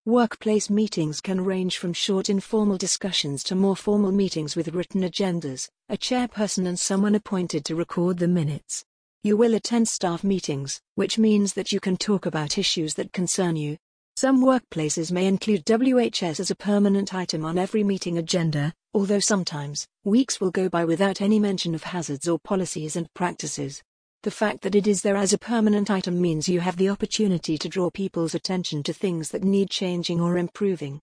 Workplace meetings can range from short informal discussions to more formal meetings with written agendas, a chairperson and someone appointed to record the minutes. You will attend staff meetings, which means that you can talk about issues that concern you. Some workplaces may include WHS as a permanent item on every meeting agenda, although sometimes, weeks will go by without any mention of hazards or policies and practices. The fact that it is there as a permanent item means you have the opportunity to draw people's attention to things that need changing or improving.